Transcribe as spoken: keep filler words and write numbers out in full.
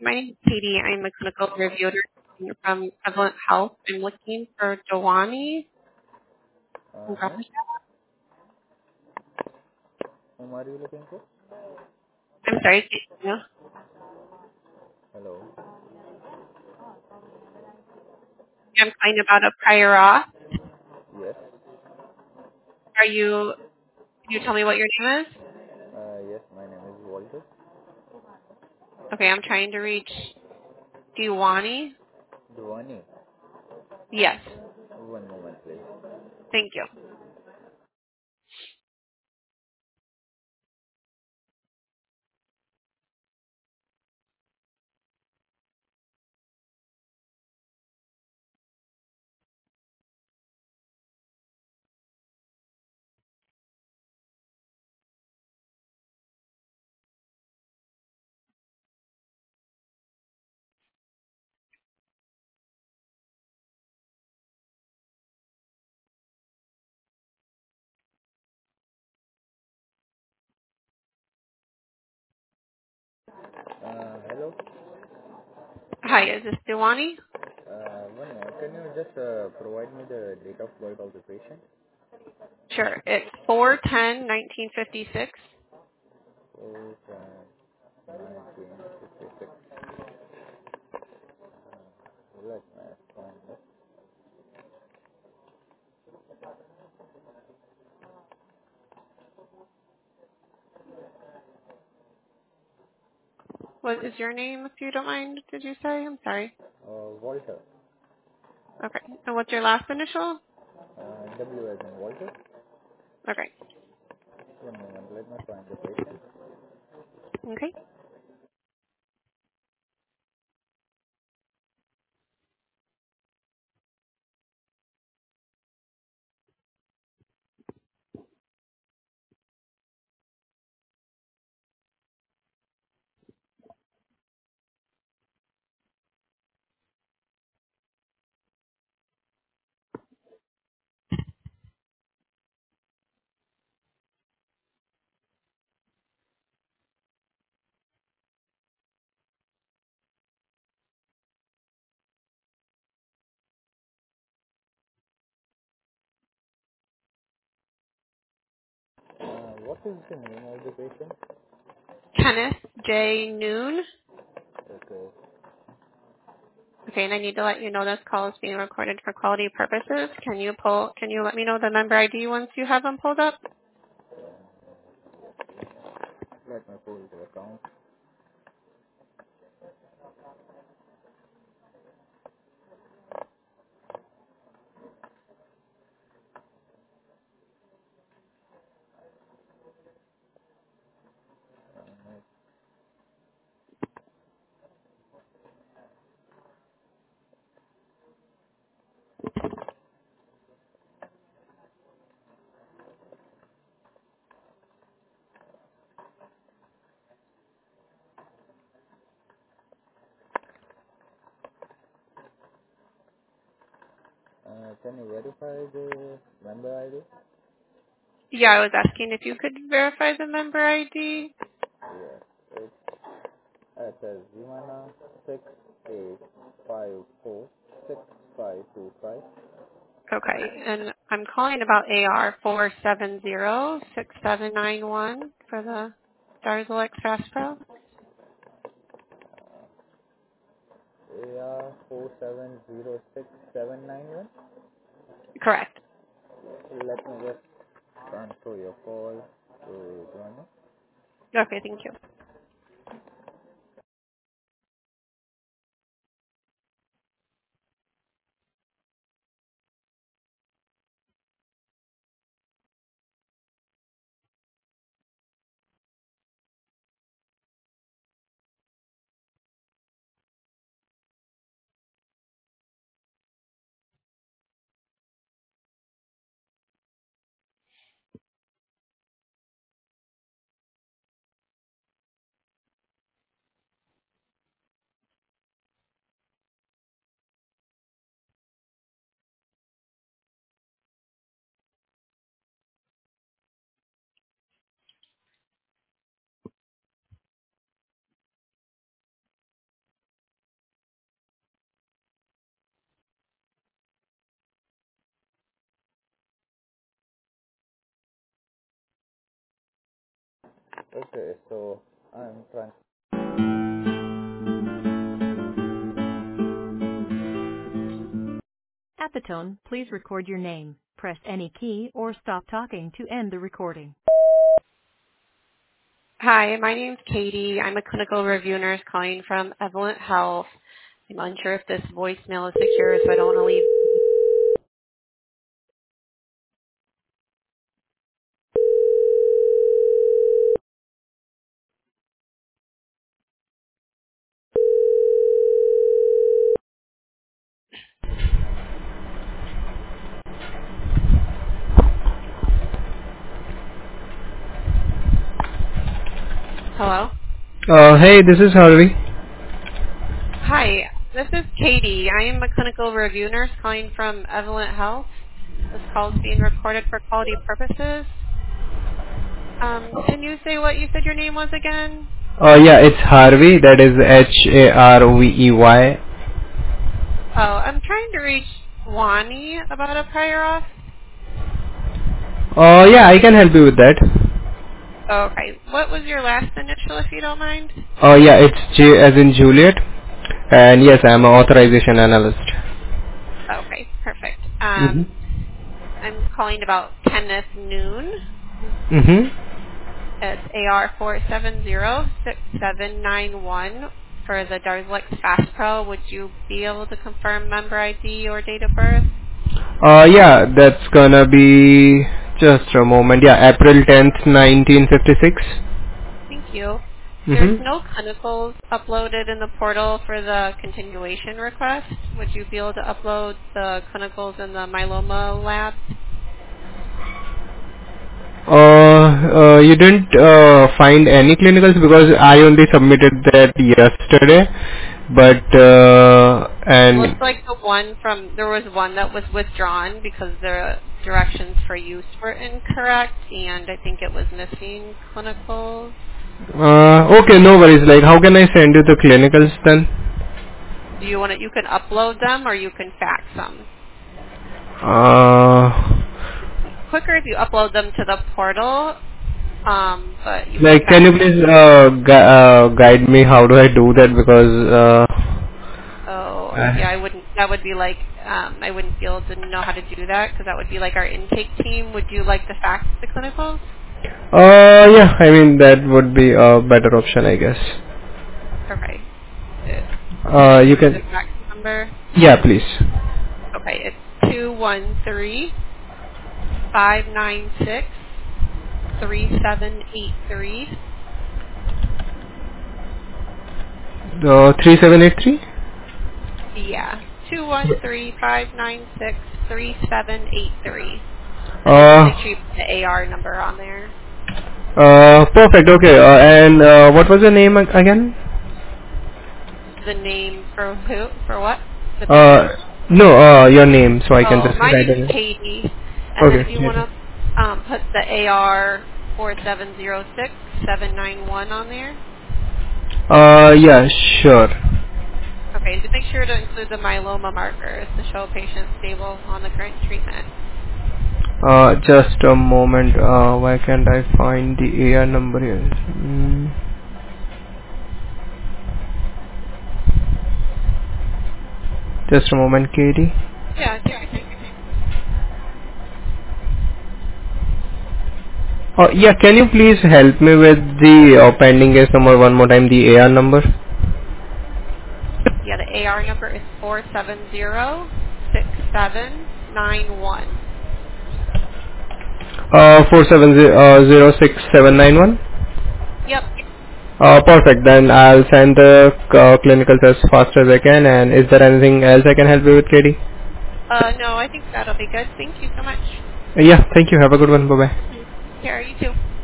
My name is Katie. I'm a clinical reviewer from Prevalent Health. I'm looking for Dewani. Uh, I'm huh? Whom are you looking for? sorry. Can you- Hello. I'm calling about a prior auth. Yes. Are you? Can you tell me what your name is? Uh, yes, my name is Walter. Okay, I'm trying to reach Dewani. Dwani. Yes. One moment, please. Thank you. Uh, hello. Hi, is this Dewani? Uh, one moment. Can you just uh, provide me the date of birth of the patient? Sure. It's four ten nineteen fifty-six. Oh, nineteen fifty-six. Let me find it. What is your name, if you don't mind? Did you say? I'm sorry. Uh, Walter. Okay. And what's your last initial? Uh, W as in Walter. Okay. One moment. Let me find the patient. Okay. Uh, what is the name of the patient? Kenneth J. Noon. Okay. Okay, and I need to let you know this call is being recorded for quality purposes. Can you pull? Can you let me know the member I D once you have them pulled up? Let me pull the account. Uh, can you verify the member I D? Yeah, I was asking if you could verify the member I D. Yes. It's S S Zimana six eight five four six five two five. Okay, and I'm calling about A R four seven zero six seven nine one for the Darzalex Fast Pro. A R four seven zero six seven nine one. Correct. Let me just transfer your call to Joanna. Okay, thank you. Okay, so I'm trying. At the tone, please record your name. Press any key or stop talking to end the recording. Hi, my name's Katie. I'm a clinical review nurse calling from Evolent Health. I'm unsure if this voicemail is secure, so I don't want to leave. Hello? Uh, hey, this is Harvey. Hi, this is Katie. I am a clinical review nurse calling from Evolent Health. This call is being recorded for quality purposes. Um, can you say what you said your name was again? Uh, yeah, it's Harvey. That is H A R V E Y. Oh, I'm trying to reach Wani about a prior auth. Uh, yeah, I can help you with that. Okay, what was your last initial, if you don't mind? Uh, yeah, it's J as in Juliet. And yes, I'm an authorization analyst. Okay, perfect. Um, Mm-hmm. I'm calling about Kenneth Noon. Mm-hmm. It's A R four seven zero six seven nine one for the Darzalex Fast Pro. Would you be able to confirm member I D or date of birth? Uh, yeah, that's gonna be just a moment. Yeah, April tenth, nineteen fifty-six. Thank you. There's Mm-hmm. no clinicals uploaded in the portal for the continuation request. Would you be able to upload the clinicals in the myeloma lab? Uh, uh, you didn't uh, find any clinicals because I only submitted that yesterday, but uh, It looks and like the one from, there was one that was withdrawn because the directions for use were incorrect, and I think it was missing clinicals. uh, okay, no worries. Like, how can I send you the clinicals then? Do you want to, you can upload them or you can fax them. Uh, Quicker if you upload them to the portal, um, but you can like, can fax you them. please uh, gu- uh, guide me? How do I do that? Because Oh, uh, yeah, I wouldn't, that would be like, um, I wouldn't be able to know how to do that because that would be like our intake team. Would you like to fax the clinicals? uh, yeah, I mean that would be a better option, I guess. Okay. Uh, Can I Uh, you give you the can, fax number? yeah, please. Okay, it's two one three five nine six three seven eight three. Uh, three seven eight three. Yeah, two one three five nine six three seven eight three. And then just make Uh, sure you put the A R number on there. uh, perfect. Okay. Uh, and uh, what was your name ag- again? The name for who? For what? The Uh, patient? no, uh, your name, so I can Oh, just my write name's it. Katie. And then if you want Okay. to um, put the A R four seven zero six seven nine one on there. Uh, yeah, sure. Okay, and just make sure to include the myeloma markers to show patient stable on the current treatment. Uh, just a moment. Uh, why can't I find the A R number here? Mm, just a moment, Katie. Yeah, take your time. Uh, yeah, can you please help me with the uh, pending case number one more time, the A R number? Yeah, the A R number is four seven zero six seven nine one. Uh, four seven zero six seven nine one. Yep. Uh, perfect. Then I'll send the uh, clinicals as fast as I can. And is there anything else I can help you with, Katie? Uh, no, I think that'll be good. Thank you so much. Uh, yeah, thank you. Have a good one. Bye bye. Here, you too.